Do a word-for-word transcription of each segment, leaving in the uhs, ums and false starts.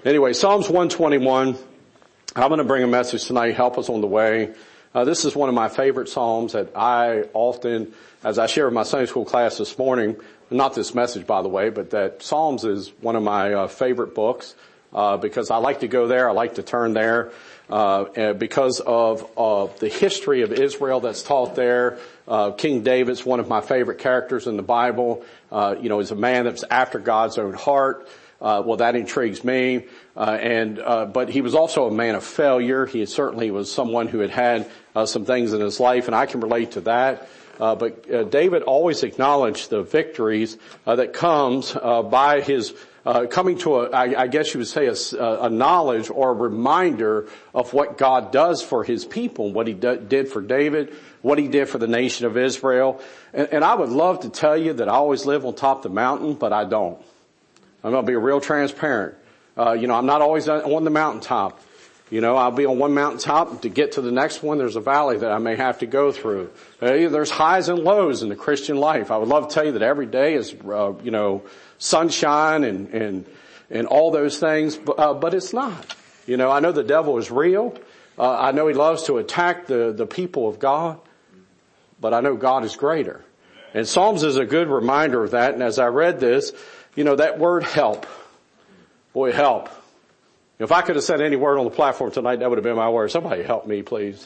Anyway, Psalms one twenty-one. I'm going to bring a message tonight, help us on the way. Uh, this is one of my favorite Psalms that I often, as I shared with my Sunday school class this morning, not this message by the way, but that Psalms is one of my uh, favorite books, uh, because I like to go there, I like to turn there, uh, because of, uh, the history of Israel that's taught there. Uh, King David's one of my favorite characters in the Bible. Uh, you know, he's a man that's after God's own heart. Uh, well, that intrigues me. Uh, and, uh, but he was also a man of failure. He certainly was someone who had had, uh, some things in his life, and I can relate to that. Uh, but, uh, David always acknowledged the victories, uh, that comes, uh, by his, uh, coming to a, I, I guess you would say a, a knowledge or a reminder of what God does for his people, what he do, did for David, what he did for the nation of Israel. And, and I would love to tell you that I always live on top of the mountain, but I don't. I'm going to be real transparent. Uh, you know, I'm not always on the mountaintop. You know, I'll be on one mountaintop. To get to the next one, there's a valley that I may have to go through. Uh, there's highs and lows in the Christian life. I would love to tell you that every day is, uh, you know, sunshine and, and, and all those things, but, uh, but it's not. You know, I know the devil is real. Uh, I know he loves to attack the, the people of God, but I know God is greater. And Psalms is a good reminder of that. And as I read this, you know, that word help. Boy, help. If I could have said any word on the platform tonight, that would have been my word. Somebody help me, please.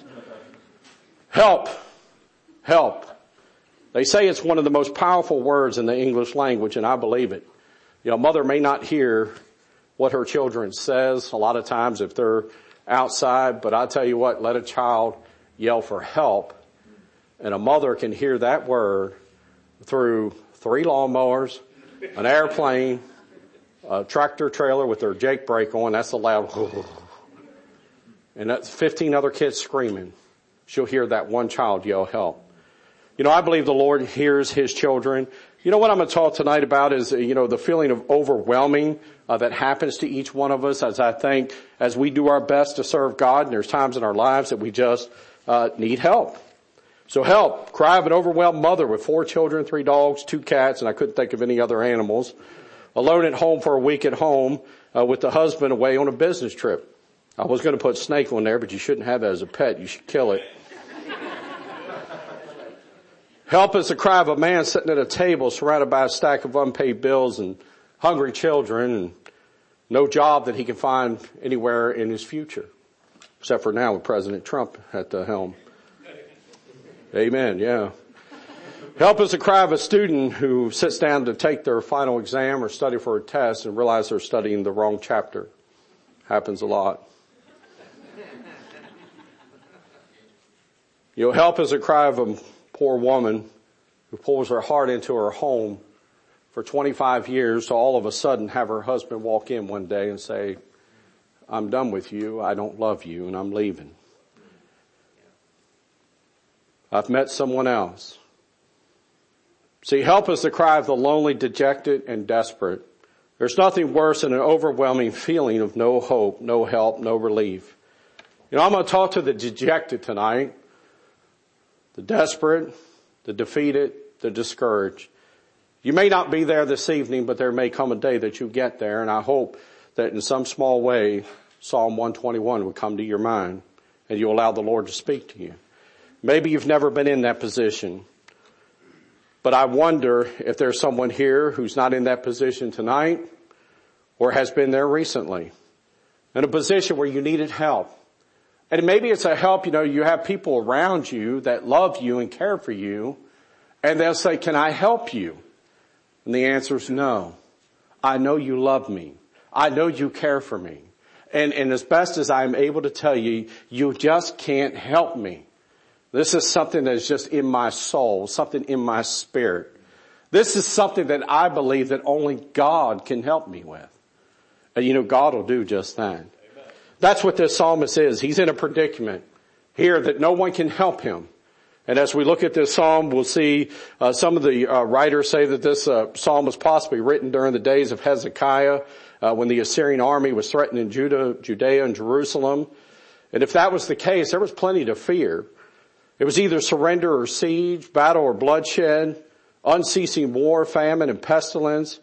Help. Help. They say it's one of the most powerful words in the English language, and I believe it. You know, mother may not hear what her children says a lot of times if they're outside, but I tell you what, let a child yell for help, and a mother can hear that word through three lawnmowers, an airplane, a tractor trailer with their Jake brake on, that's a loud, and that's fifteen other kids screaming. She'll hear that one child yell help. You know, I believe the Lord hears his children. You know what I'm going to talk tonight about is, you know, the feeling of overwhelming uh, that happens to each one of us as I think, as we do our best to serve God, and there's times in our lives that we just uh need help. So help, cry of an overwhelmed mother with four children, three dogs, two cats, and I couldn't think of any other animals. Alone at home for a week at home uh, with the husband away on a business trip. I was going to put snake on there, but you shouldn't have that as a pet. You should kill it. Help is the cry of a man sitting at a table surrounded by a stack of unpaid bills and hungry children and no job that he can find anywhere in his future, except for now with President Trump at the helm. Amen, yeah. Help is the cry of a student who sits down to take their final exam or study for a test and realize they're studying the wrong chapter. Happens a lot. You know, help is a cry of a poor woman who pours her heart into her home for twenty-five years to all of a sudden have her husband walk in one day and say, I'm done with you, I don't love you, and I'm leaving. I've met someone else. See, help is the cry of the lonely, dejected, and desperate. There's nothing worse than an overwhelming feeling of no hope, no help, no relief. You know, I'm going to talk to the dejected tonight, the desperate, the defeated, the discouraged. You may not be there this evening, but there may come a day that you get there, and I hope that in some small way, Psalm one twenty-one would come to your mind, and you allow the Lord to speak to you. Maybe you've never been in that position, but I wonder if there's someone here who's not in that position tonight or has been there recently, in a position where you needed help. And maybe it's a help, you know, you have people around you that love you and care for you, and they'll say, can I help you? And the answer is no. I know you love me. I know you care for me. And, and as best as I'm able to tell you, you just can't help me. This is something that is just in my soul, something in my spirit. This is something that I believe that only God can help me with. And you know, God will do just that. Amen. That's what this psalmist is. He's in a predicament here that no one can help him. And as we look at this psalm, we'll see uh, some of the uh, writers say that this uh, psalm was possibly written during the days of Hezekiah, uh, when the Assyrian army was threatening Judah, Judea and Jerusalem. And if that was the case, there was plenty to fear. It was either surrender or siege, battle or bloodshed, unceasing war, famine and pestilence.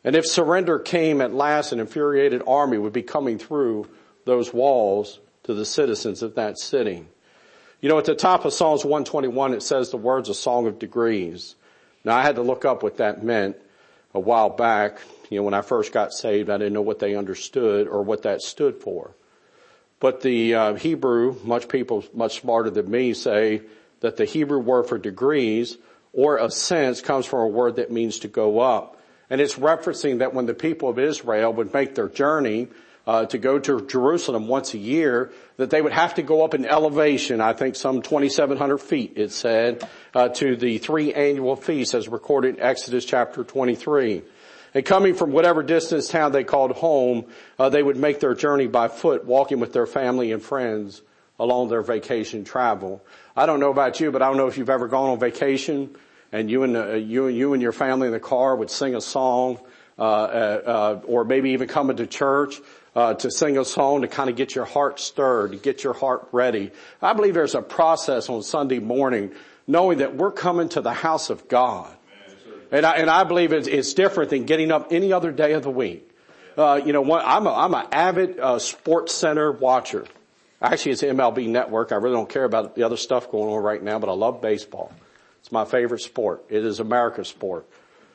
And if surrender came at last, an infuriated army would be coming through those walls to the citizens of that city. You know, at the top of Psalms one twenty-one, it says the words, a song of degrees. Now, I had to look up what that meant a while back. You know, when I first got saved, I didn't know what they understood or what that stood for. But the uh, Hebrew, much people much smarter than me say that the Hebrew word for degrees or ascents comes from a word that means to go up. And it's referencing that when the people of Israel would make their journey uh, to go to Jerusalem once a year, that they would have to go up in elevation, I think some twenty-seven hundred feet, it said, uh, to the three annual feasts as recorded in Exodus chapter twenty-three. And coming from whatever distance town they called home, uh, they would make their journey by foot, walking with their family and friends along their vacation travel. I don't know about you, but I don't know if you've ever gone on vacation and you and, uh, you, you and your family in the car would sing a song, uh, uh, or maybe even come into church, uh, to sing a song to kind of get your heart stirred, to get your heart ready. I believe there's a process on Sunday morning knowing that we're coming to the house of God. And I, and I believe it's, it's different than getting up any other day of the week. Uh, you know, one, I'm a, I'm an avid, uh, Sports Center watcher. Actually, it's M L B Network. I really don't care about the other stuff going on right now, but I love baseball. It's my favorite sport. It is America's sport.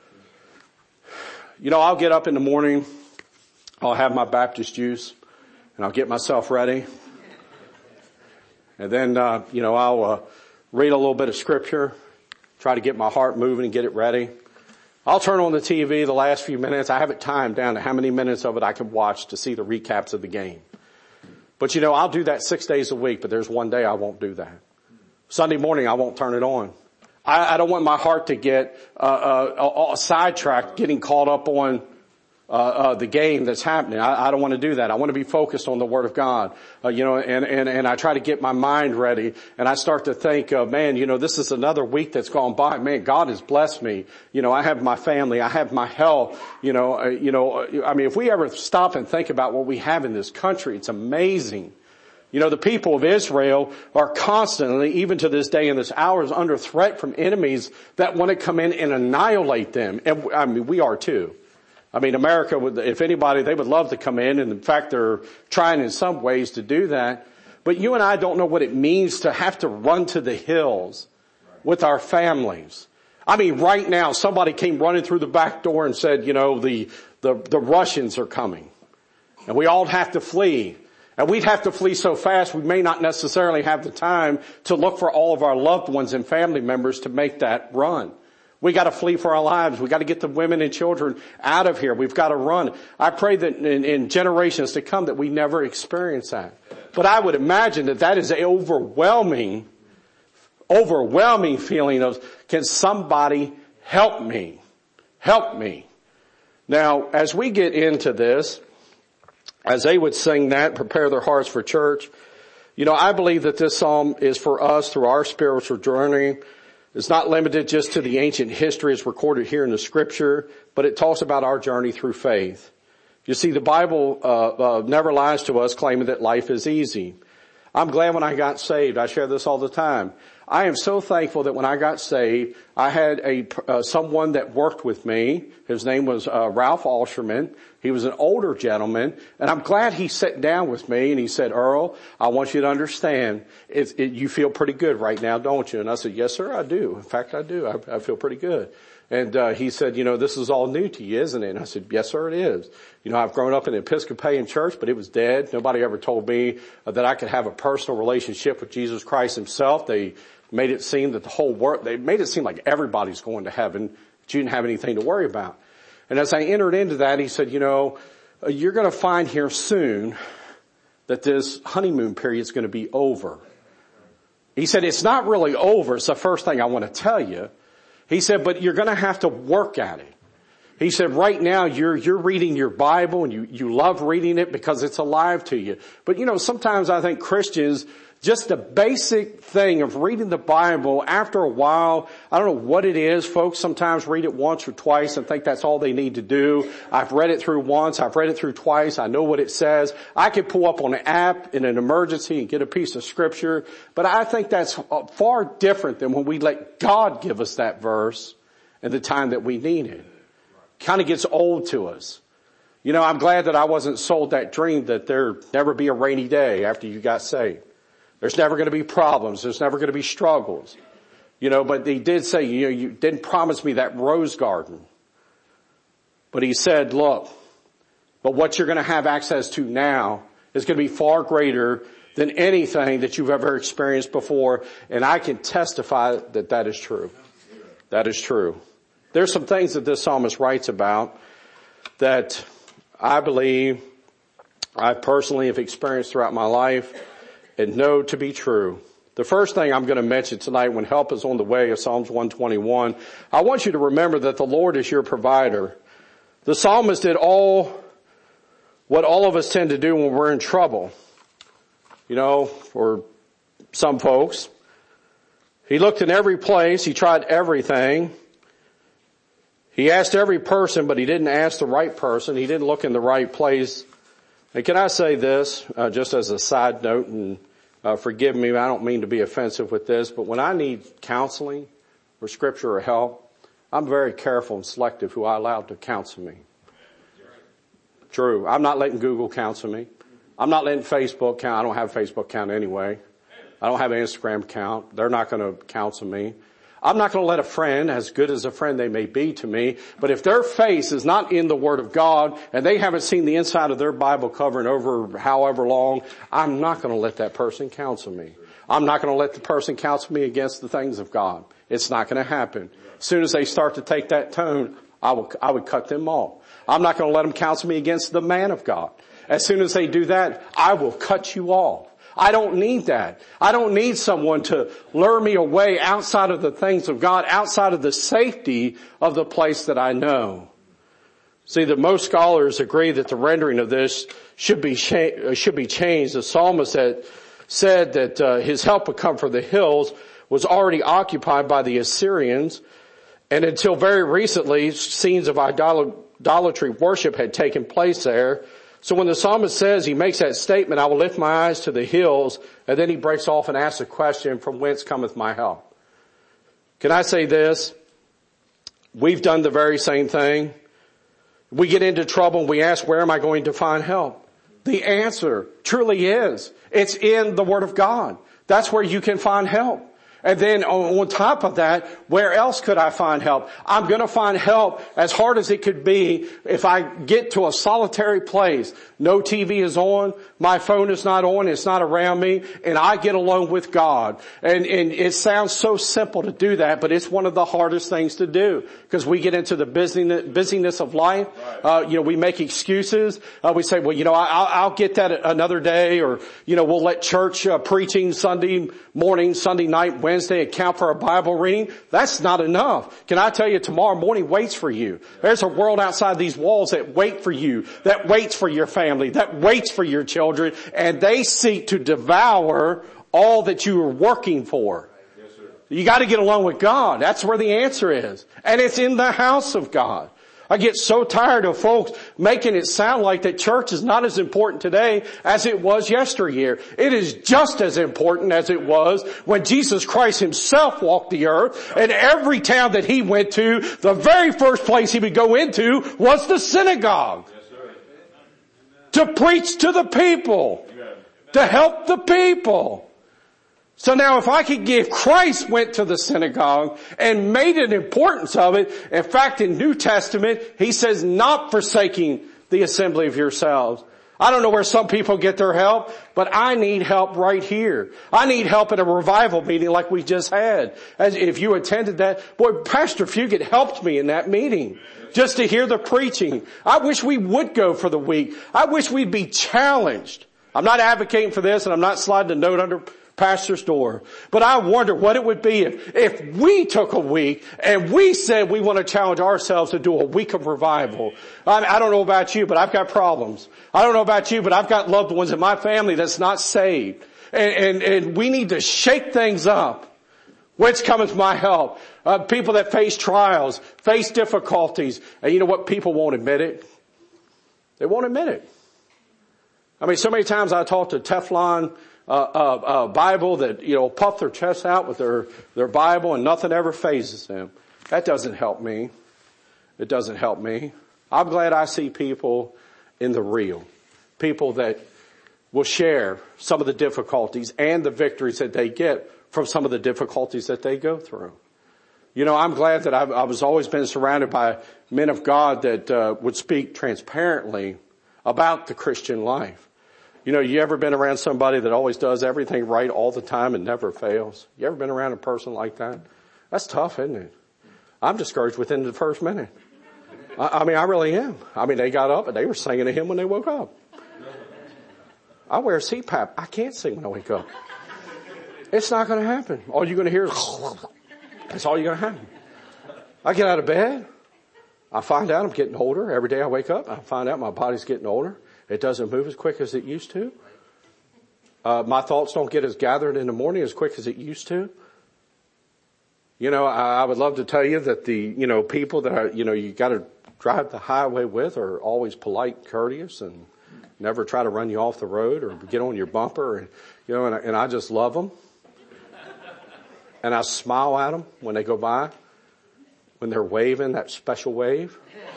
You know, I'll get up in the morning, I'll have my Baptist juice, and I'll get myself ready. And then, uh, you know, I'll, uh, read a little bit of scripture, try to get my heart moving and get it ready. I'll turn on the T V the last few minutes. I have it timed down to how many minutes of it I can watch to see the recaps of the game. But you know, I'll do that six days a week, but there's one day I won't do that. Sunday morning, I won't turn it on. I, I don't want my heart to get uh, uh, uh, sidetracked, getting caught up on uh, uh the game that's happening. I, I don't want to do that. I want to be focused on the Word of God. Uh, you know, and, and, and I try to get my mind ready, and I start to think, uh, man, you know, this is another week that's gone by. Man, God has blessed me. You know, I have my family. I have my health. You know, uh, you know, I mean, if we ever stop and think about what we have in this country, it's amazing. You know, the people of Israel are constantly, even to this day and this hour, is under threat from enemies that want to come in and annihilate them. And I mean, we are too. I mean, America would, if anybody, they would love to come in, and in fact, they're trying in some ways to do that. But you and I don't know what it means to have to run to the hills with our families. I mean, right now, somebody came running through the back door and said, you know, the, the, the Russians are coming. And we all have to flee. And we'd have to flee so fast, we may not necessarily have the time to look for all of our loved ones and family members to make that run. We got to flee for our lives. We got to get the women and children out of here. We've got to run. I pray that in, in generations to come that we never experience that. But I would imagine that that is an overwhelming, overwhelming feeling of, can somebody help me? Help me. Now, as we get into this, as they would sing that, prepare their hearts for church, you know, I believe that this psalm is for us through our spiritual journey. It's not limited just to the ancient history as recorded here in the scripture, but it talks about our journey through faith. You see, the Bible uh, uh never lies to us claiming that life is easy. I'm glad when I got saved. I share this all the time. I am so thankful that when I got saved, I had a uh, someone that worked with me. His name was uh, Ralph Alsherman. He was an older gentleman, and I'm glad he sat down with me and he said, Earl, I want you to understand, it, it, you feel pretty good right now, don't you? And I said, yes, sir, I do. In fact, I do. I, I feel pretty good. And uh, he said, you know, this is all new to you, isn't it? And I said, yes, sir, it is. You know, I've grown up in an Episcopalian church, but it was dead. Nobody ever told me uh, that I could have a personal relationship with Jesus Christ himself. They made it seem that the whole world, they made it seem like everybody's going to heaven, but you didn't have anything to worry about. And as I entered into that, he said, you know, uh, you're going to find here soon that this honeymoon period is going to be over. He said, it's not really over. It's the first thing I want to tell you. He said, but you're going to have to work at it. He said, right now you're, you're reading your Bible and you, you love reading it because it's alive to you. But you know, sometimes I think Christians, just the basic thing of reading the Bible, after a while, I don't know what it is. Folks sometimes read it once or twice and think that's all they need to do. I've read it through once. I've read it through twice. I know what it says. I could pull up on an app in an emergency and get a piece of scripture. But I think that's far different than when we let God give us that verse in the time that we need it. kind of gets old to us. You know, I'm glad that I wasn't sold that dream that there'd never be a rainy day after you got saved. There's never going to be problems. There's never going to be struggles. You know, but he did say, you know, you didn't promise me that rose garden. But he said, look, but what you're going to have access to now is going to be far greater than anything that you've ever experienced before. And I can testify that that is true. That is true. There's some things that this psalmist writes about that I believe I personally have experienced throughout my life and know to be true. The first thing I'm going to mention tonight, when help is on the way, is Psalms one twenty-one. I want you to remember that the Lord is your provider. The psalmist did all what all of us tend to do when we're in trouble. You know, for some folks, he looked in every place. He tried everything. He asked every person, but he didn't ask the right person. He didn't look in the right place. And can I say this, uh, just as a side note, and uh, forgive me, I don't mean to be offensive with this, but when I need counseling or scripture or help, I'm very careful and selective who I allow to counsel me. True. I'm not letting Google counsel me. I'm not letting Facebook count. I don't have a Facebook account anyway. I don't have an Instagram account. They're not going to counsel me. I'm not going to let a friend, as good as a friend they may be to me, but if their face is not in the Word of God and they haven't seen the inside of their Bible cover in over however long, I'm not going to let that person counsel me. I'm not going to let the person counsel me against the things of God. It's not going to happen. As soon as they start to take that tone, I will, I would cut them off. I'm not going to let them counsel me against the man of God. As soon as they do that, I will cut you off. I don't need that. I don't need someone to lure me away outside of the things of God, outside of the safety of the place that I know. See, that most scholars agree that the rendering of this should be cha- should be changed. The psalmist that said that uh, his help would come from the hills was already occupied by the Assyrians, and until very recently, scenes of idolatry worship had taken place there. So when the psalmist says, he makes that statement, I will lift my eyes to the hills, and then he breaks off and asks a question, from whence cometh my help? Can I say this? We've done the very same thing. We get into trouble and we ask, where am I going to find help? The answer truly is, it's in the Word of God. That's where you can find help. And then on top of that, where else could I find help? I'm going to find help as hard as it could be if I get to a solitary place. No T V is on, my phone is not on, it's not around me, and I get alone with God. And, and it sounds so simple to do that, but it's one of the hardest things to do because we get into the busyness, busyness of life. Uh, you know, we make excuses. Uh, we say, well, you know, I'll, I'll get that another day, or, you know, we'll let church uh, preaching Sunday morning, Sunday night, Wednesday account for a Bible reading. That's not enough. Can I tell you, tomorrow morning waits for you. There's a world outside these walls that wait for you, that waits for your family, that waits for your children, and they seek to devour all that you are working for. Yes, sir. You got to get along with God. That's where the answer is. And it's in the house of God. I get so tired of folks making it sound like that church is not as important today as it was yesteryear. It is just as important as it was when Jesus Christ himself walked the earth, and every town that he went to, the very first place he would go into was the synagogue. Yes, sir. To preach to the people. Amen. To help the people. So now if I could give, Christ went to the synagogue and made an importance of it. In fact, in New Testament, he says not forsaking the assembly of yourselves. I don't know where some people get their help, but I need help right here. I need help at a revival meeting like we just had. As if you attended that, boy, Pastor Fugit helped me in that meeting just to hear the preaching. I wish we would go for the week. I wish we'd be challenged. I'm not advocating for this, and I'm not sliding a note under pastor's door. But I wonder what it would be if, if we took a week and we said we want to challenge ourselves to do a week of revival. I, I don't know about you, but I've got problems. I don't know about you, but I've got loved ones in my family that's not saved. And, and, and we need to shake things up. Whence cometh my help? Uh, people that face trials, face difficulties. And you know what? People won't admit it. They won't admit it. I mean, so many times I talk to Teflon Uh, uh, uh, Bible that, you know, puff their chests out with their, their Bible and nothing ever phases them. That doesn't help me. It doesn't help me. I'm glad I see people in the real. People that will share some of the difficulties and the victories that they get from some of the difficulties that they go through. You know, I'm glad that I've, I was always been surrounded by men of God that uh, would speak transparently about the Christian life. You know, you ever been around somebody that always does everything right all the time and never fails? You ever been around a person like that? That's tough, isn't it? I'm discouraged within the first minute. I, I mean, I really am. I mean, they got up and they were singing a hymn when they woke up. I wear C PAP. I can't sing when I wake up. It's not going to happen. All you're going to hear is, that's all you're going to happen. I get out of bed. I find out I'm getting older. Every day I wake up, I find out my body's getting older. It doesn't move as quick as it used to. Uh, my thoughts don't get as gathered in the morning as quick as it used to. You know, I, I would love to tell you that the, you know, people that are, you know, you got to drive the highway with are always polite, courteous, and never try to run you off the road or get on your bumper. And, you know, and I, and I just love them. And I smile at them when they go by, when they're waving that special wave.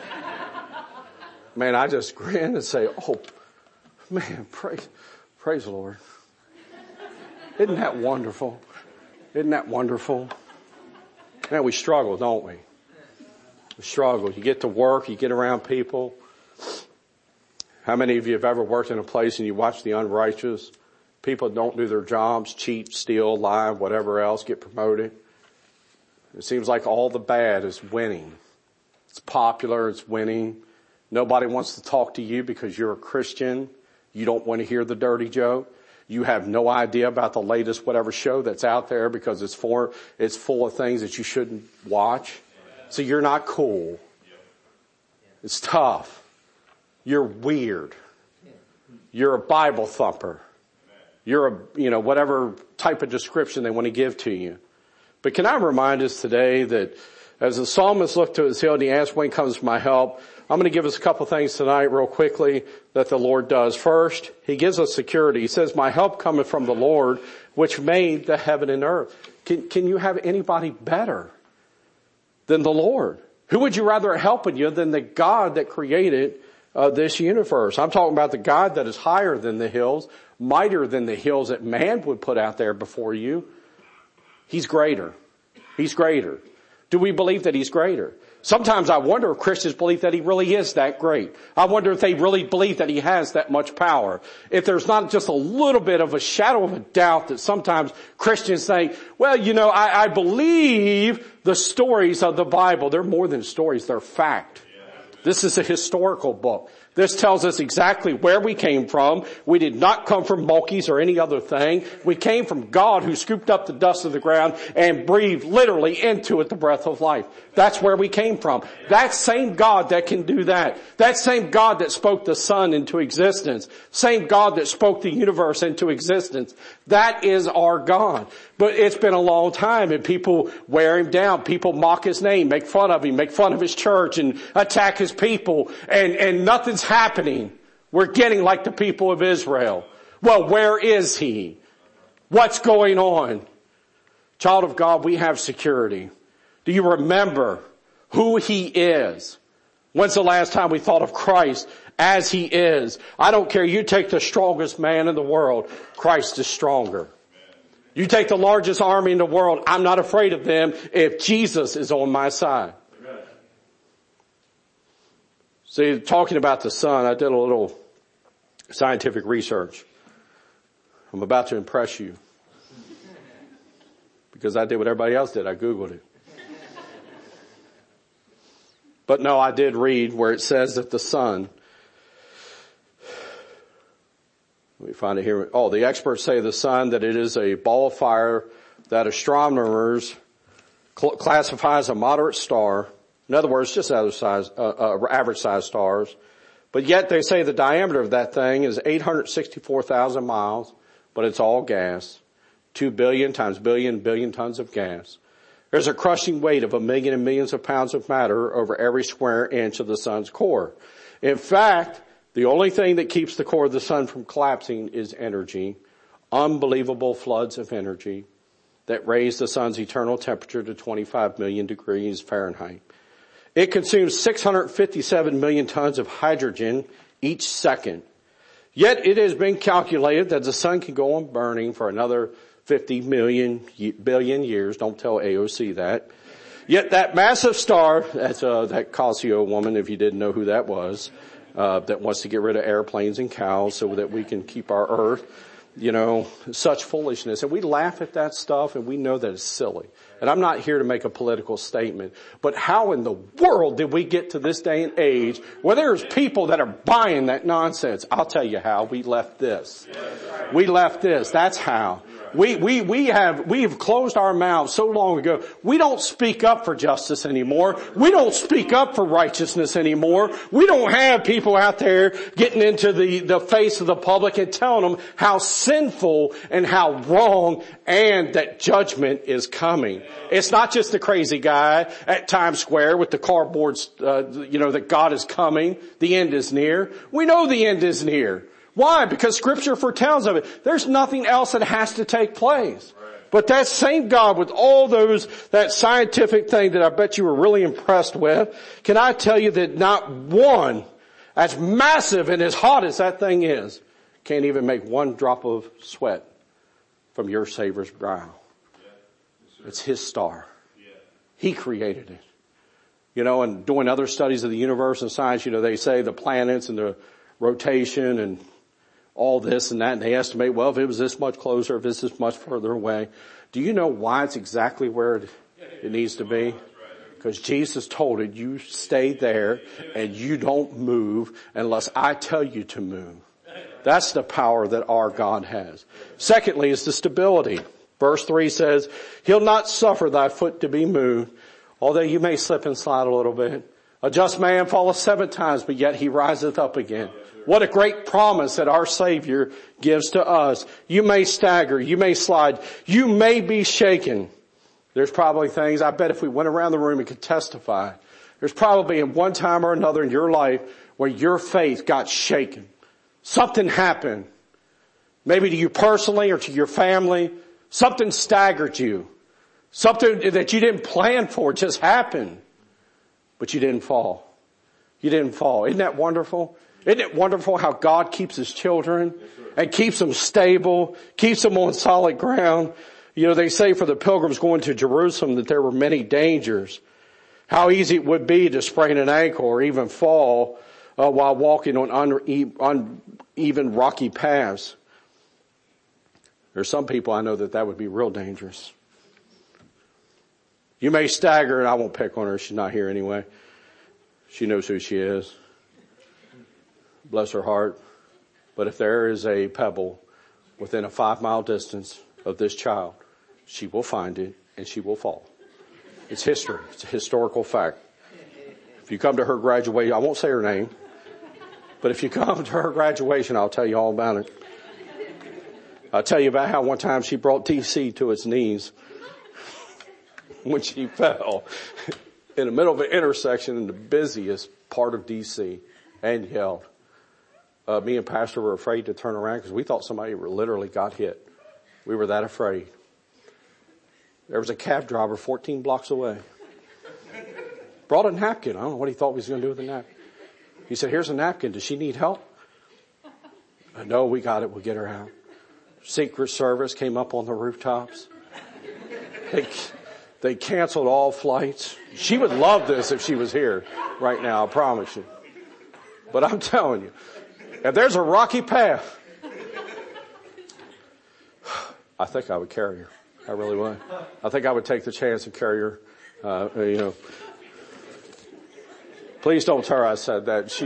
Man, I just grin and say, oh, man, praise, praise the Lord. Isn't that wonderful? Isn't that wonderful? Man, we struggle, don't we? We struggle. You get to work, you get around people. How many of you have ever worked in a place and you watch the unrighteous? People don't do their jobs, cheat, steal, lie, whatever else, get promoted. It seems like all the bad is winning. It's popular, it's winning. Nobody wants to talk to you because you're a Christian. You don't want to hear the dirty joke. You have no idea about the latest whatever show that's out there because it's for, it's full of things that you shouldn't watch. So you're not cool. It's tough. You're weird. You're a Bible thumper. You're a, you know, whatever type of description they want to give to you. But can I remind us today that as the psalmist looked to his hill and he asked, when comes my help? I'm going to give us a couple things tonight real quickly that the Lord does. First, he gives us security. He says, my help cometh from the Lord, which made the heaven and earth. Can, can you have anybody better than the Lord? Who would you rather helping you than the God that created uh, this universe? I'm talking about the God that is higher than the hills, mightier than the hills that man would put out there before you. He's greater. He's greater. Do we believe that he's greater? Sometimes I wonder if Christians believe that he really is that great. I wonder if they really believe that he has that much power. If there's not just a little bit of a shadow of a doubt that sometimes Christians think, well, you know, I, I believe the stories of the Bible. They're more than stories, they're fact. This is a historical book. This tells us exactly where we came from. We did not come from monkeys or any other thing. We came from God who scooped up the dust of the ground and breathed literally into it the breath of life. That's where we came from. That same God that can do that. That same God that spoke the sun into existence. Same God that spoke the universe into existence. That is our God. But it's been a long time and people wear him down. People mock his name, make fun of him, make fun of his church and attack his people and, and nothing's happening. We're getting like the people of Israel. Well, where is he? What's going on? Child of God, we have security. Do you remember who he is? When's the last time we thought of Christ as he is? I don't care. You take the strongest man in the world. Christ is stronger. You take the largest army in the world. I'm not afraid of them if Jesus is on my side. See, talking about the sun, I did a little scientific research. I'm about to impress you. Because I did what everybody else did. I Googled it. But no, I did read where it says that the sun, let me find it here. Oh, the experts say the sun, that it is a ball of fire that astronomers cl- classify as a moderate star. In other words, just other size, uh, uh, average size stars. But yet they say the diameter of that thing is eight hundred sixty-four thousand miles, but it's all gas. Two billion times billion, billion tons of gas. There's a crushing weight of a million and millions of pounds of matter over every square inch of the sun's core. In fact, the only thing that keeps the core of the sun from collapsing is energy. Unbelievable floods of energy that raise the sun's eternal temperature to twenty-five million degrees Fahrenheit. It consumes six hundred fifty-seven million tons of hydrogen each second. Yet it has been calculated that the sun can go on burning for another fifty million billion years. Don't tell A O C that. Yet that massive star, that's uh, that Casio woman, if you didn't know who that was, uh, that wants to get rid of airplanes and cows so that we can keep our earth. You know, such foolishness. And we laugh at that stuff and we know that it's silly. And I'm not here to make a political statement, but how in the world did we get to this day and age where there's people that are buying that nonsense? I'll tell you how. We left this. We left this. That's how. We, we, we have, we've closed our mouths so long ago. We don't speak up for justice anymore. We don't speak up for righteousness anymore. We don't have people out there getting into the, the face of the public and telling them how sinful and how wrong and that judgment is coming. It's not just the crazy guy at Times Square with the cardboard, uh, you know, that God is coming. The end is near. We know the end is near. Why? Because Scripture foretells of it. There's nothing else that has to take place. But that same God with all those, that scientific thing that I bet you were really impressed with, can I tell you that not one, as massive and as hot as that thing is, can't even make one drop of sweat from your Savior's brow. It's His star. He created it. You know, and doing other studies of the universe and science, you know, they say the planets and the rotation and all this and that, and they estimate, well, if it was this much closer, if it's this much further away. Do you know why it's exactly where it, it needs to be? Because Jesus told it, you stay there and you don't move unless I tell you to move. That's the power that our God has. Secondly is the stability. Verse three says, He'll not suffer thy foot to be moved, although you may slip and slide a little bit. A just man falleth seven times, but yet he riseth up again. What a great promise that our Savior gives to us. You may stagger, you may slide, you may be shaken. There's probably things, I bet if we went around the room and could testify, there's probably in one time or another in your life where your faith got shaken. Something happened. Maybe to you personally or to your family. Something staggered you. Something that you didn't plan for just happened. But you didn't fall. You didn't fall. Isn't that wonderful? Isn't it wonderful how God keeps His children and keeps them stable, keeps them on solid ground? You know, they say for the pilgrims going to Jerusalem that there were many dangers. How easy it would be to sprain an ankle or even fall uh, while walking on une- uneven rocky paths. There's some people I know that that would be real dangerous. You may stagger, and I won't pick on her. She's not here anyway. She knows who she is. Bless her heart. But if there is a pebble within a five mile distance of this child, she will find it and she will fall. It's history. It's a historical fact. If you come to her graduation, I won't say her name, but if you come to her graduation, I'll tell you all about it. I'll tell you about how one time she brought D C to its knees when she fell in the middle of an intersection in the busiest part of D C and yelled. Uh, me and Pastor were afraid to turn around because we thought somebody literally got hit. We were that afraid. There was a cab driver fourteen blocks away. Brought a napkin. I don't know what he thought he was going to do with a napkin. He said, here's a napkin. Does she need help? Uh, no, we got it. We'll get her out. Secret Service came up on the rooftops. They, they canceled all flights. She would love this if she was here right now, I promise you. But I'm telling you, if there's a rocky path, I think I would carry her. I really would. I think I would take the chance and carry her. Uh, you know, please don't tell her I said that. She.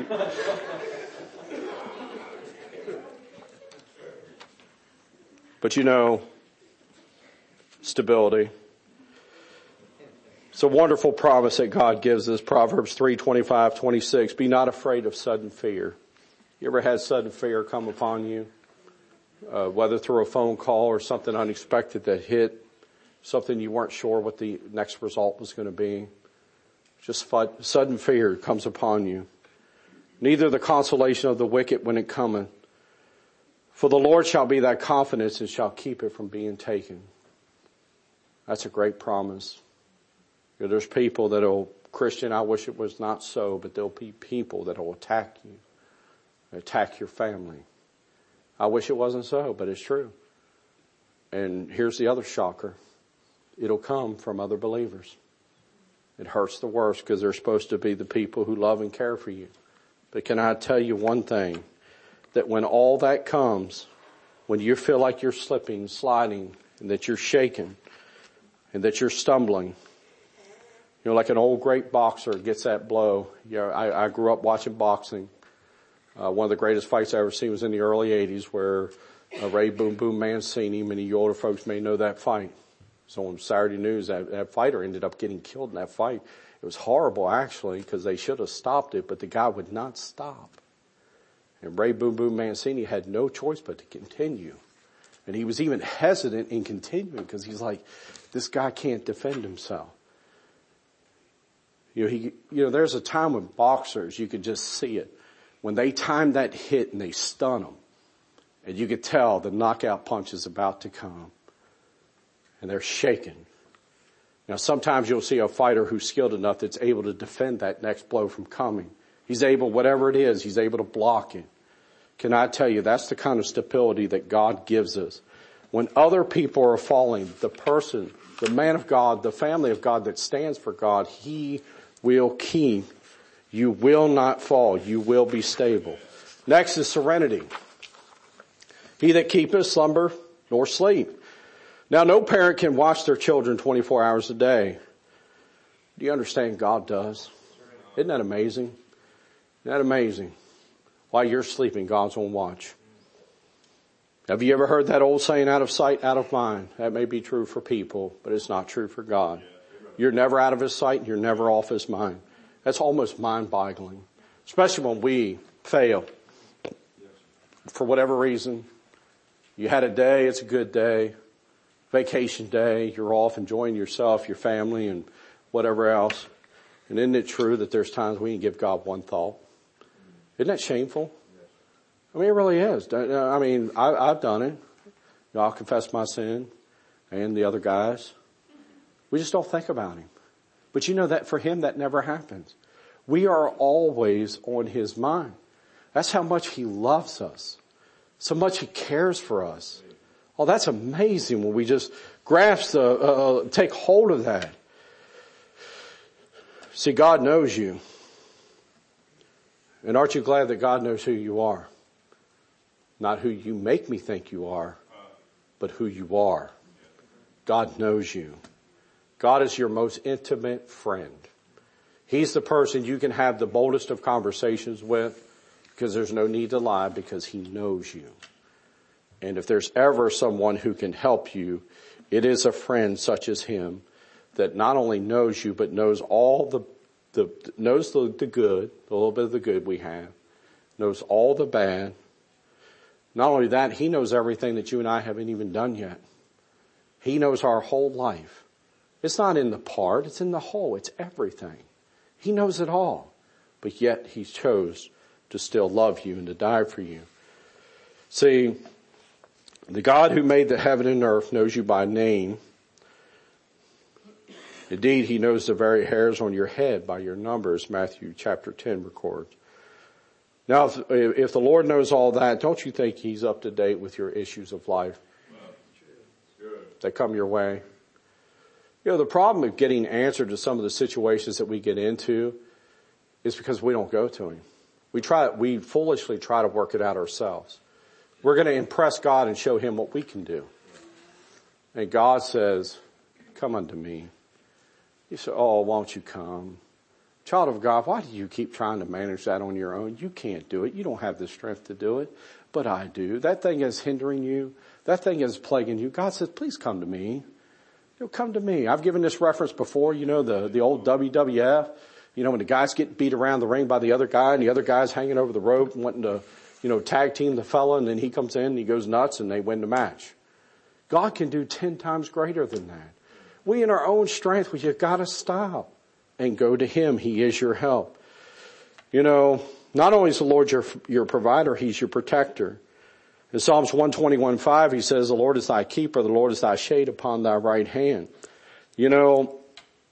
But you know, stability. It's a wonderful promise that God gives us. Proverbs three twenty-five, twenty-six. Be not afraid of sudden fear. You ever had sudden fear come upon you? Uh, whether through a phone call or something unexpected that hit, something you weren't sure what the next result was going to be. Just fud- sudden fear comes upon you. Neither the consolation of the wicked when it cometh. For the Lord shall be thy confidence and shall keep it from being taken. That's a great promise. You know, there's people that will Christian, I wish it was not so, but there'll be people that will attack you, attack your family. I wish it wasn't so, but it's true. And here's the other shocker. It'll come from other believers. It hurts the worst because they're supposed to be the people who love and care for you. But can I tell you one thing? That when all that comes, when you feel like you're slipping, sliding, and that you're shaking, and that you're stumbling, you know, like an old great boxer gets that blow. You know, I, I grew up watching boxing. Uh, one of the greatest fights I ever seen was in the early eighties where uh, Ray Boom Boom Mancini, many of you older folks may know that fight. So on Saturday News, that, that fighter ended up getting killed in that fight. It was horrible actually because they should have stopped it, but the guy would not stop. And Ray Boom Boom Mancini had no choice but to continue. And he was even hesitant in continuing because he's like, this guy can't defend himself. You know, he, you know, there's a time when boxers, you could just see it. When they time that hit and they stun them, and you could tell the knockout punch is about to come. And they're shaking. Now sometimes you'll see a fighter who's skilled enough that's able to defend that next blow from coming. He's able, whatever it is, he's able to block it. Can I tell you, that's the kind of stability that God gives us. When other people are falling, the person, the man of God, the family of God that stands for God, He will keep. You will not fall. You will be stable. Next is serenity. He that keepeth slumber nor sleep. Now no parent can watch their children twenty-four hours a day. Do you understand God does? Isn't that amazing? Isn't that amazing? While you're sleeping, God's on watch. Have you ever heard that old saying, out of sight, out of mind? That may be true for people, but it's not true for God. You're never out of His sight and you're never off His mind. That's almost mind-boggling, especially when we fail. For whatever reason, you had a day, it's a good day, vacation day, you're off enjoying yourself, your family, and whatever else. And isn't it true that there's times we can give God one thought? Isn't that shameful? I mean, it really is. I mean, I, I've done it. I'll confess my sin and the other guys. We just don't think about Him. But you know that for Him, that never happens. We are always on His mind. That's how much He loves us. So much He cares for us. Oh, that's amazing when we just grasp the, uh, take hold of that. See, God knows you. And aren't you glad that God knows who you are? Not who you make me think you are, but who you are. God knows you. God is your most intimate friend. He's the person you can have the boldest of conversations with because there's no need to lie because He knows you. And if there's ever someone who can help you, it is a friend such as Him that not only knows you, but knows all the, the knows the, the good, a little bit of the good we have, knows all the bad. Not only that, He knows everything that you and I haven't even done yet. He knows our whole life. It's not in the part, it's in the whole, it's everything. He knows it all. But yet He chose to still love you and to die for you. See, the God who made the heaven and earth knows you by name. Indeed, He knows the very hairs on your head by your numbers, Matthew chapter ten records. Now, if, if the Lord knows all that, don't you think He's up to date with your issues of life that come your way? You know, the problem of getting answer to some of the situations that we get into is because we don't go to Him. We try, we foolishly try to work it out ourselves. We're going to impress God and show Him what we can do. And God says, come unto me. You say, oh, won't you come? Child of God, why do you keep trying to manage that on your own? You can't do it. You don't have the strength to do it. But I do. That thing is hindering you. That thing is plaguing you. God says, please come to me. You know, come to me. I've given this reference before, you know, the, the old W W F. You know, when the guys get beat around the ring by the other guy and the other guy's hanging over the rope and wanting to, you know, tag team the fella, and then he comes in and he goes nuts and they win the match. God can do ten times greater than that. We in our own strength, we just gotta stop and go to Him. He is your help. You know, not only is the Lord your, your provider, He's your protector. In Psalms one twenty-one five, He says, the Lord is thy keeper, the Lord is thy shade upon thy right hand. You know,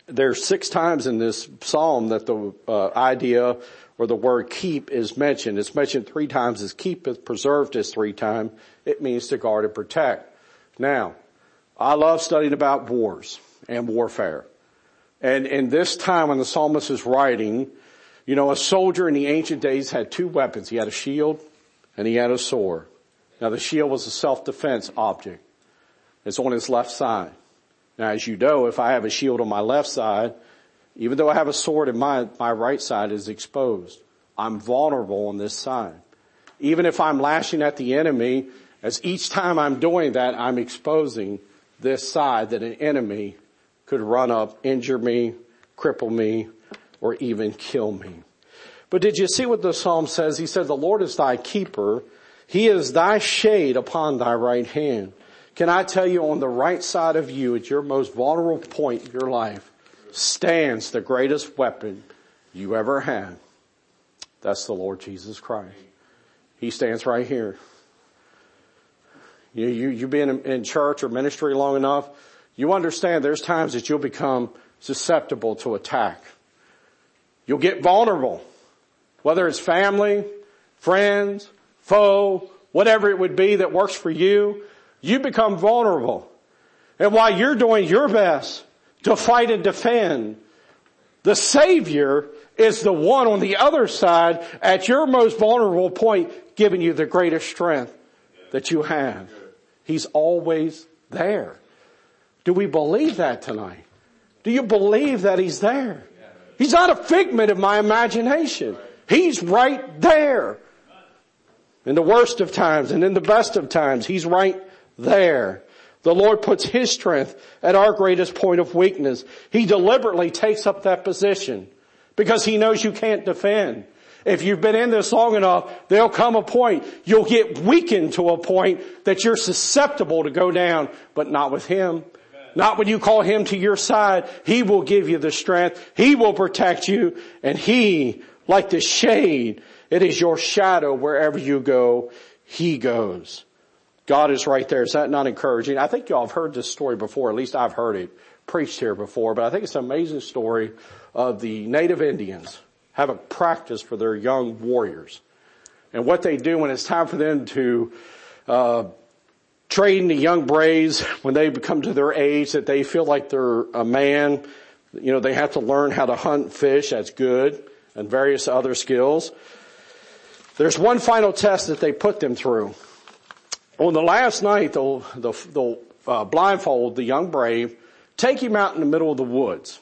there's six times in this psalm that the uh, idea or the word keep is mentioned. It's mentioned three times as keep, is preserved as three times. It means to guard and protect. Now, I love studying about wars and warfare. And in this time when the psalmist is writing, you know, a soldier in the ancient days had two weapons. He had a shield and he had a sword. Now the shield was a self-defense object. It's on his left side. Now as you know, if I have a shield on my left side, even though I have a sword in my, my right side is exposed. I'm vulnerable on this side. Even if I'm lashing at the enemy, as each time I'm doing that, I'm exposing this side that an enemy could run up, injure me, cripple me, or even kill me. But did you see what the psalm says? He said, the Lord is thy keeper. He is thy shade upon thy right hand. Can I tell you, on the right side of you, at your most vulnerable point in your life, stands the greatest weapon you ever had. That's the Lord Jesus Christ. He stands right here. You, you, you've been in, in church or ministry long enough, you understand there's times that you'll become susceptible to attack. You'll get vulnerable. Whether it's family, friends, foe, whatever it would be that works for you, you become vulnerable. And while you're doing your best to fight and defend, the Savior is the one on the other side at your most vulnerable point, giving you the greatest strength that you have. He's always there. Do we believe that tonight? Do you believe that He's there? He's not a figment of my imagination. He's right there. In the worst of times and in the best of times, He's right there. The Lord puts His strength at our greatest point of weakness. He deliberately takes up that position because He knows you can't defend. If you've been in this long enough, there'll come a point, you'll get weakened to a point that you're susceptible to go down, but not with Him. Not when you call Him to your side. He will give you the strength. He will protect you. And He, like the shade, it is your shadow wherever you go, He goes. God is right there. Is that not encouraging? I think y'all have heard this story before. At least I've heard it preached here before. But I think it's an amazing story of the native Indians have a practice for their young warriors. And what they do when it's time for them to uh train the young braves when they become to their age that they feel like they're a man. You know, they have to learn how to hunt fish. That's good. And various other skills. There's one final test that they put them through. On the last night, they'll, they'll, they'll uh, blindfold the young brave, take him out in the middle of the woods.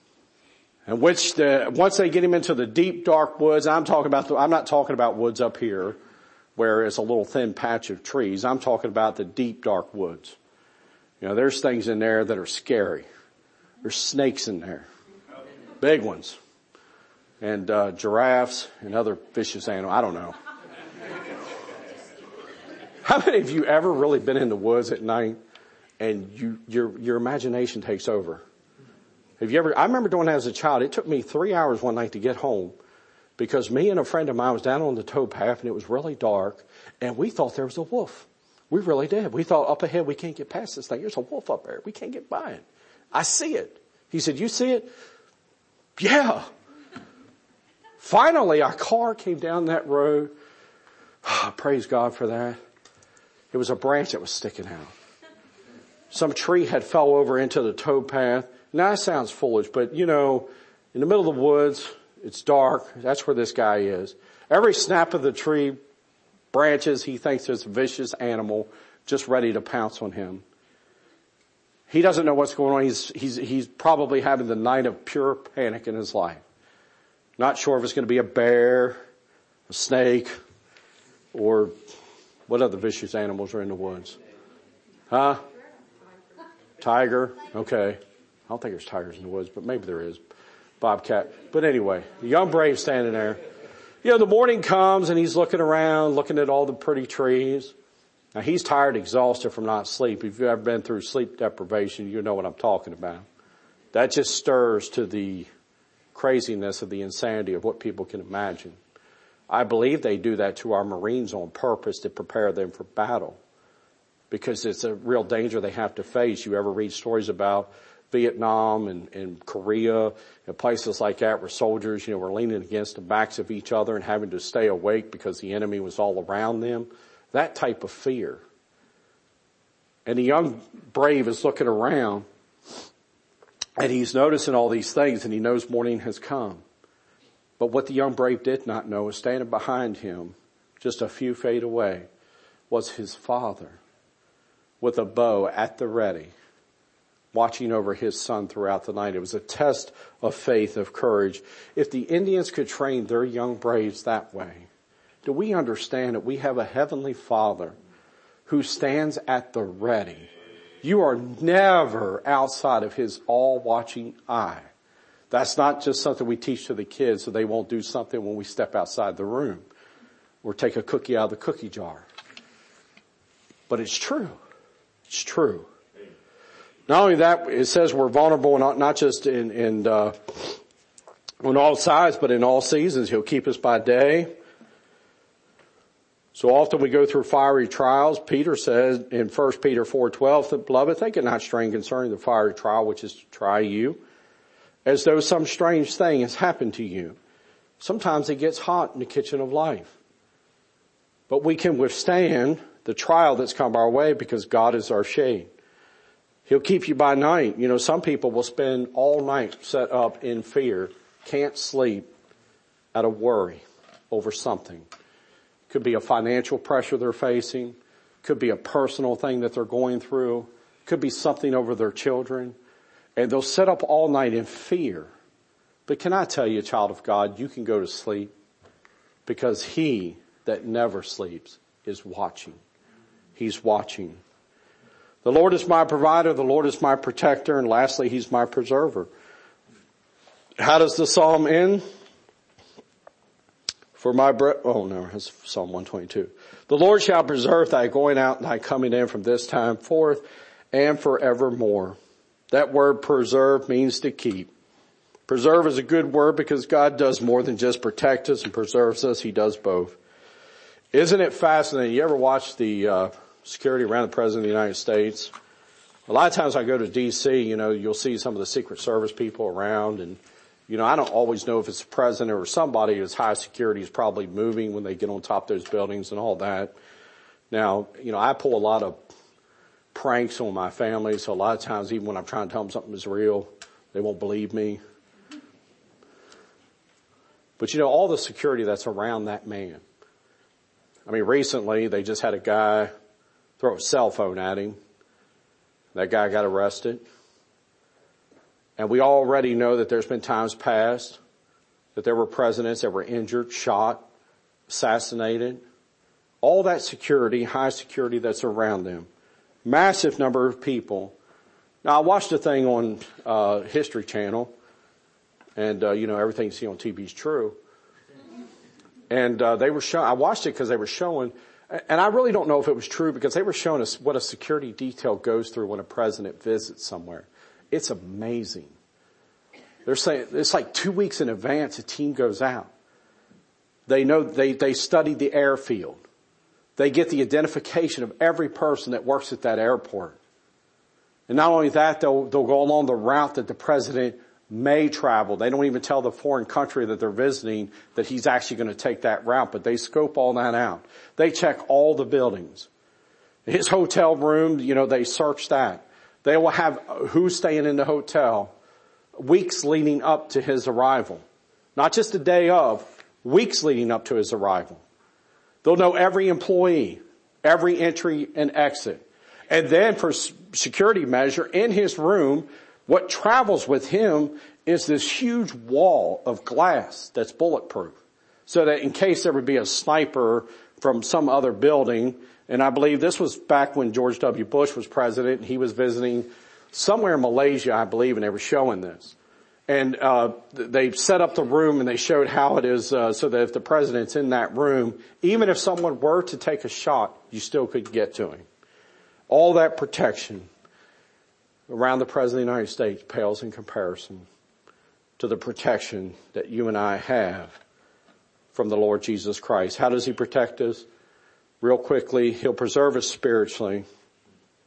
And which the, once they get him into the deep, dark woods, I'm talking about, the, I'm not talking about woods up here where it's a little thin patch of trees. I'm talking about the deep, dark woods. You know, there's things in there that are scary. There's snakes in there. Big ones. And, uh, giraffes and other vicious animals. I don't know. How many of you ever really been in the woods at night and you, your, your imagination takes over? Have you ever, I remember doing that as a child. It took me three hours one night to get home because me and a friend of mine was down on the towpath and it was really dark and we thought there was a wolf. We really did. We thought up ahead we can't get past this thing. There's a wolf up there. We can't get by it. I see it. He said, you see it? Yeah. Finally, our car came down that road. Praise God for that. It was a branch that was sticking out. Some tree had fell over into the towpath. Now that sounds foolish, but you know, in the middle of the woods, it's dark. That's where this guy is. Every snap of the tree branches, he thinks it's a vicious animal just ready to pounce on him. He doesn't know what's going on. He's, he's, he's probably having the night of pure panic in his life. Not sure if it's going to be a bear, a snake, or what other vicious animals are in the woods? Huh? Tiger? Okay. I don't think there's tigers in the woods, but maybe there is. Bobcat. But anyway, the young brave standing there. You know, the morning comes and he's looking around, looking at all the pretty trees. Now he's tired, exhausted from not sleep. If you've ever been through sleep deprivation, you know what I'm talking about. That just stirs to the craziness of the insanity of what people can imagine. I believe they do that to our Marines on purpose to prepare them for battle. Because it's a real danger they have to face. You ever read stories about Vietnam and, and Korea and places like that where soldiers, you know, were leaning against the backs of each other and having to stay awake because the enemy was all around them. That type of fear. And the young brave is looking around and he's noticing all these things and he knows morning has come. But what the young brave did not know is standing behind him, just a few feet away, was his father with a bow at the ready, watching over his son throughout the night. It was a test of faith, of courage. If the Indians could train their young braves that way, do we understand that we have a heavenly Father who stands at the ready? You are never outside of his all-watching eye. That's not just something we teach to the kids so they won't do something when we step outside the room or take a cookie out of the cookie jar. But it's true. It's true. Not only that, it says we're vulnerable not, not just in, in uh, on all sides, but in all seasons. He'll keep us by day. So often we go through fiery trials. Peter says in First Peter four twelve, beloved, think it not strange concerning the fiery trial which is to try you, as though some strange thing has happened to you. Sometimes it gets hot in the kitchen of life. But we can withstand the trial that's come our way because God is our shade. He'll keep you by night. You know, some people will spend all night set up in fear, can't sleep out of worry over something. Could be a financial pressure they're facing. Could be a personal thing that they're going through. Could be something over their children. And they'll sit up all night in fear. But can I tell you, child of God, you can go to sleep because he that never sleeps is watching. He's watching. The Lord is my provider. The Lord is my protector. And lastly, he's my preserver. How does the psalm end? For my breath, oh no, that's Psalm one twenty-two. The Lord shall preserve thy going out and thy coming in from this time forth and forevermore. That word preserve means to keep. Preserve is a good word because God does more than just protect us and preserves us. He does both. Isn't it fascinating? You ever watch the uh, security around the President of the United States? A lot of times I go to D C, you know, you'll see some of the Secret Service people around and, you know, I don't always know if it's the president or somebody as high security is probably moving when they get on top of those buildings and all that. Now, you know, I pull a lot of pranks on my family, so a lot of times even when I'm trying to tell them something is real, they won't believe me. But you know, all the security that's around that man. I mean, recently they just had a guy throw a cell phone at him. That guy got arrested. And we already know that there's been times past that there were presidents that were injured, shot, assassinated. All that security, high security that's around them. Massive number of people. Now I watched a thing on uh History Channel and uh you know everything you see on T V is true. And uh they were showing, I watched it because they were showing, and I really don't know if it was true because they were showing us what a security detail goes through when a president visits somewhere. It's amazing. They're saying it's like two weeks in advance a team goes out. They know, they, they study the airfield. They get the identification of every person that works at that airport. And not only that, they'll, they'll go along the route that the president may travel. They don't even tell the foreign country that they're visiting that he's actually going to take that route, but they scope all that out. They check all the buildings. His hotel room, you know, they search that. They will have who's staying in the hotel weeks leading up to his arrival. Not just the day of, weeks leading up to his arrival. They'll know every employee, every entry and exit. And then for security measure in his room, what travels with him is this huge wall of glass that's bulletproof. So that in case there would be a sniper from some other building, and I believe this was back when George W. Bush was president, and he was visiting somewhere in Malaysia, I believe, and they were showing this. And uh they set up the room and they showed how it is uh so that if the president's in that room, even if someone were to take a shot, you still could get to him. All that protection around the President of the United States pales in comparison to the protection that you and I have from the Lord Jesus Christ. How does he protect us? Real quickly, he'll preserve us spiritually.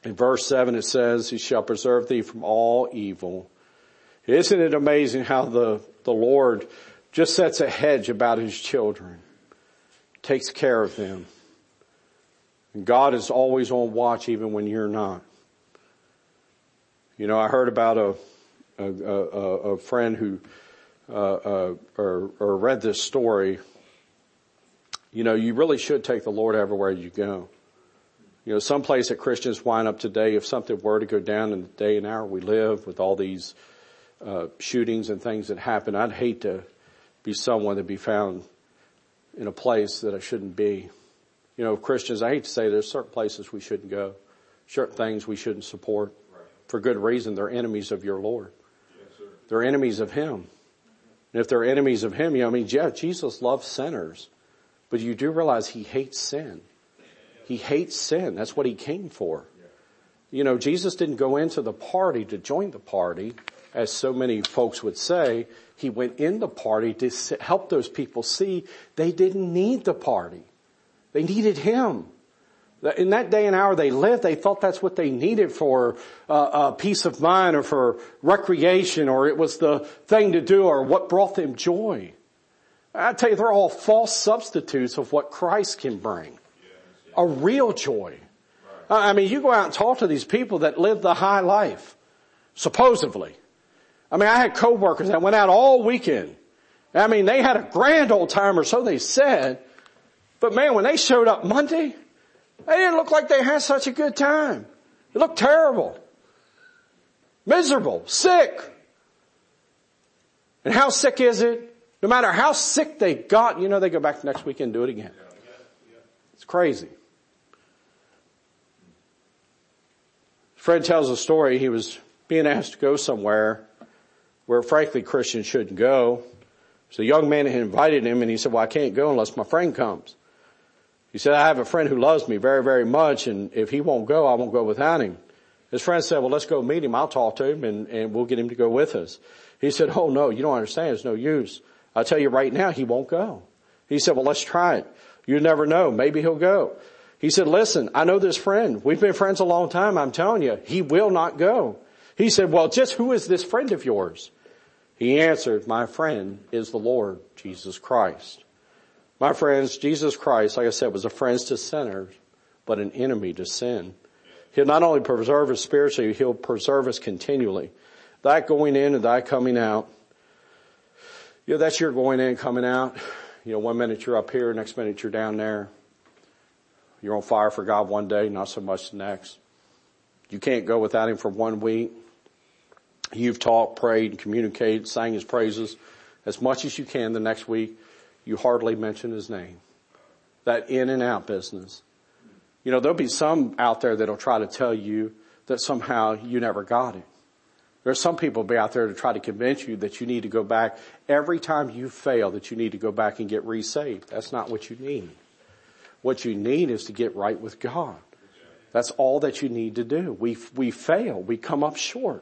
In verse seven it says, he shall preserve thee from all evil. Isn't it amazing how the, the Lord just sets a hedge about his children, takes care of them. And God is always on watch even when you're not. You know, I heard about a, a, a, a friend who, uh, uh, or, or read this story. You know, you really should take the Lord everywhere you go. You know, some place that Christians wind up today, if something were to go down in the day and hour we live with all these uh shootings and things that happen, I'd hate to be someone to be found in a place that I shouldn't be. You know, Christians, I hate to say there's certain places we shouldn't go, certain things we shouldn't support. Right. For good reason. They're enemies of your Lord. Yes, sir. They're enemies of Him. And if they're enemies of Him, you know, I mean, yeah, Jesus loves sinners, but you do realize He hates sin. He hates sin. That's what He came for. You know, Jesus didn't go into the party to join the party, as so many folks would say. He went in the party to help those people see they didn't need the party. They needed Him. In that day and hour they lived, they thought that's what they needed for uh, uh, peace of mind or for recreation, or it was the thing to do or what brought them joy. I tell you, they're all false substitutes of what Christ can bring. A real joy. I mean, you go out and talk to these people that live the high life, supposedly. I mean, I had coworkers that went out all weekend. I mean, they had a grand old time, or so they said. But man, when they showed up Monday, they didn't look like they had such a good time. They looked terrible, miserable, sick. And how sick is it? No matter how sick they got, you know, they go back next weekend and do it again. It's crazy. Fred tells a story. He was being asked to go somewhere where frankly Christians shouldn't go. So a young man had invited him and he said, well, I can't go unless my friend comes. He said, I have a friend who loves me very, very much, and if he won't go, I won't go without him. His friend said, well, let's go meet him. I'll talk to him and, and we'll get him to go with us. He said, oh no, you don't understand. There's no use. I'll tell you right now, he won't go. He said, well, let's try it. You never know. Maybe he'll go. He said, listen, I know this friend. We've been friends a long time. I'm telling you, he will not go. He said, well, just who is this friend of yours? He answered, my friend is the Lord Jesus Christ. My friends, Jesus Christ, like I said, was a friend to sinners, but an enemy to sin. He'll not only preserve us spiritually, He'll preserve us continually. That going in and that coming out. You know, that's your going in, coming out. You know, one minute you're up here, next minute you're down there. You're on fire for God one day, not so much the next. You can't go without Him for one week. You've talked, prayed, and communicated, sang His praises as much as you can the next week. You hardly mention His name. That in and out business. You know, there'll be some out there that'll try to tell you that somehow you never got it. There's some people be out there to try to convince you that you need to go back every time you fail, that you need to go back and get resaved. That's not what you need. What you need is to get right with God. That's all that you need to do. We, we fail. We come up short.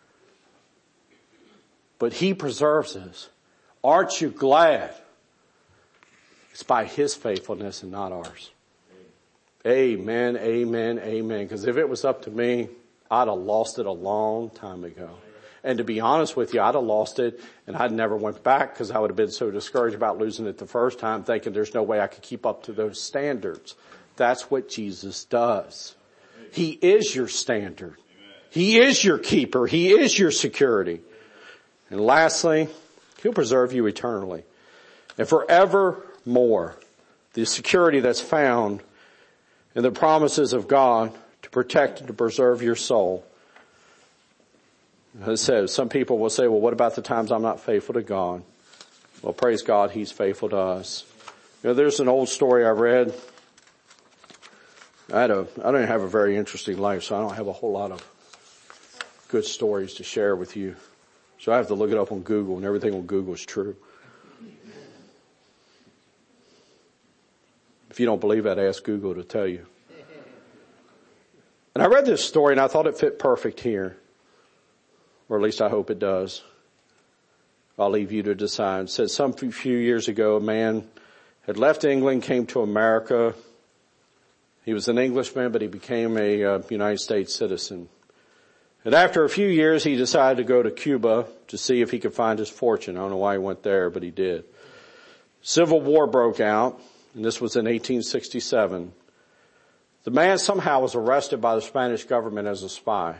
But He preserves us. Aren't you glad? It's by His faithfulness and not ours. Amen, amen, amen. Because if it was up to me, I'd have lost it a long time ago. And to be honest with you, I'd have lost it and I'd never went back because I would have been so discouraged about losing it the first time, thinking there's no way I could keep up to those standards. That's what Jesus does. He is your standard. He is your keeper. He is your security. And lastly, He'll preserve you eternally and forevermore. The security that's found in the promises of God to protect and to preserve your soul. As I said, some people will say, well, what about the times I'm not faithful to God? Well, praise God, He's faithful to us. You know, there's an old story I read. I had a, I don't have a very interesting life, so I don't have a whole lot of good stories to share with you. So I have to look it up on Google, and everything on Google is true. If you don't believe that, ask Google to tell you. And I read this story and I thought it fit perfect here. Or at least I hope it does. I'll leave you to decide. It said some few years ago a man had left England, came to America. He was an Englishman, but he became a uh, United States citizen. And after a few years, he decided to go to Cuba to see if he could find his fortune. I don't know why he went there, but he did. Civil War broke out, and this was in eighteen sixty-seven. The man somehow was arrested by the Spanish government as a spy.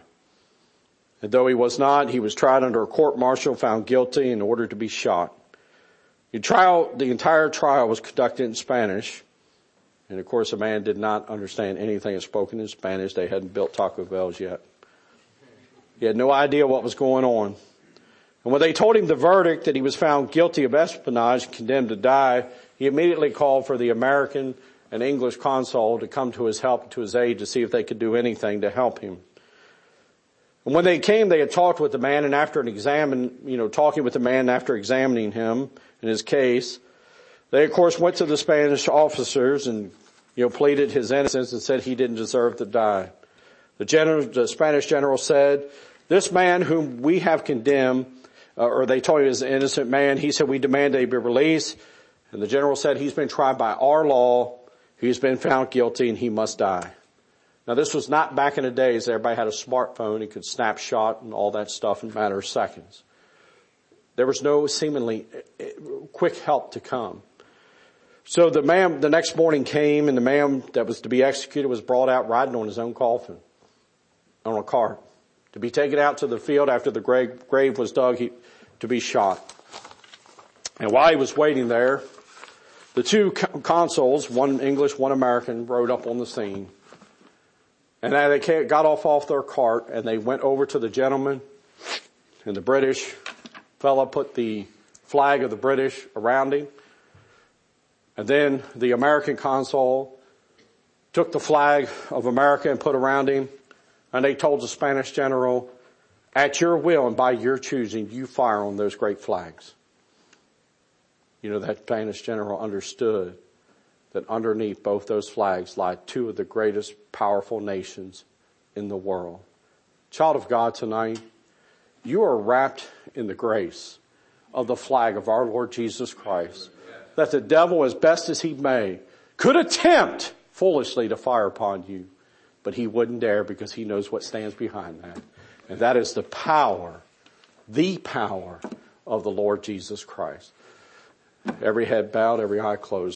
And though he was not, he was tried under a court-martial, found guilty, and ordered to be shot. The trial, the entire trial was conducted in Spanish. And of course, the man did not understand anything that's spoken in Spanish. They hadn't built Taco Bells yet. He had no idea what was going on. And when they told him the verdict that he was found guilty of espionage and condemned to die, he immediately called for the American and English consul to come to his help, to his aid, to see if they could do anything to help him. And when they came, they had talked with the man, and after an examine, you know, talking with the man after examining him and his case, they of course went to the Spanish officers and, you know, pleaded his innocence and said he didn't deserve to die. The general, the Spanish general said, this man whom we have condemned, uh, or they told him he was an innocent man, he said, we demand that he be released. And the general said, he's been tried by our law, he's been found guilty, and he must die. Now this was not back in the days everybody had a smartphone and could snapshot and all that stuff in a matter of seconds. There was no seemingly quick help to come. So the man, the next morning came, and the man that was to be executed was brought out riding on his own coffin, on a cart, to be taken out to the field after the grave, grave was dug, he, to be shot. And while he was waiting there, the two consuls, one English, one American, rode up on the scene. And they got off off their cart, and they went over to the gentleman, and the British fellow put the flag of the British around him. And then the American consul took the flag of America and put around him, and they told the Spanish general, at your will and by your choosing, you fire on those great flags. You know, that Spanish general understood that underneath both those flags lie two of the greatest powerful nations in the world. Child of God, tonight, you are wrapped in the grace of the flag of our Lord Jesus Christ, that the devil, as best as he may, could attempt foolishly to fire upon you, but he wouldn't dare, because he knows what stands behind that. And that is the power, the power of the Lord Jesus Christ. Every head bowed, every eye closed.